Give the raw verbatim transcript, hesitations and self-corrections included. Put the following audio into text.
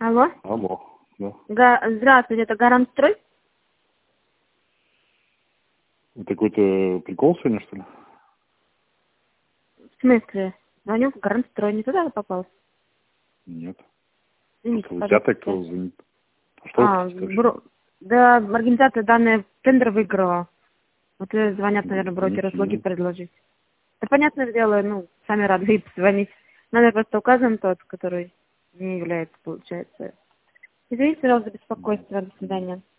Алло. Алло, да. Га- Здравствуйте, это Гарантстрой? Это какой-то прикол сегодня, что ли? В смысле? Звоню в Гарантстрой, не туда попал? Нет. Извините, Просто вы пожалуйста. пятый, кто звонит. Что А, вы хотите бро... Да, организация данный тендер выиграла. Вот и звонят, наверное, брокеры услуги Какие? предложить. Да, понятное дело, ну, сами рады позвонить. Номер просто указан тот, который не является, получается. Извините, пожалуйста, за беспокойство. До свидания.